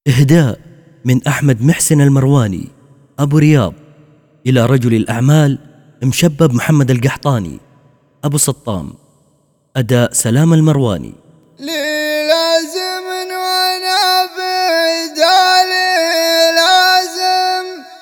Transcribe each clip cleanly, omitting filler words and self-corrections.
إهداء من أحمد محسن المرواني أبو رياض إلى رجل الأعمال مشبب محمد القحطاني أبو سطام. أداء سلام المرواني. لي لازم وانا بدالي لازم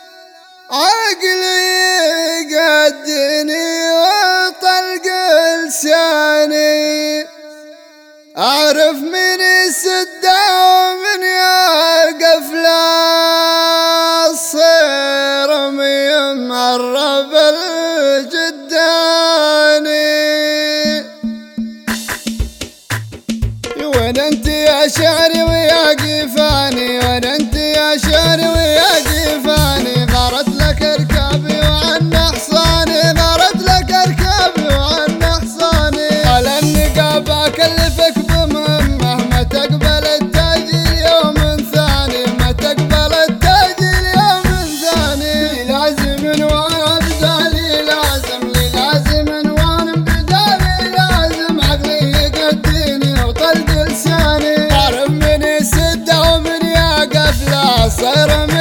عقلي يقدني وطلق لساني أعرف من السدة ومن يقف لا الصير من معرب الجداني. وين انت يا شعري ويا قفاني، وين انت يا شعري ويا قفاني، غارت لك ركابي وعن حصاني، غارت لك ركابي وعن حصاني. على النقاب اكلفك بمهمه ما تقبل التاج اليوم ثاني، ما تقبل التاج اليوم ثاني. لازم وانا بدالي لازم، لي لازم وانا بدالي لازم عقلي يقديني وطلق لساني. أعرف من السدة ومن يقف لا صير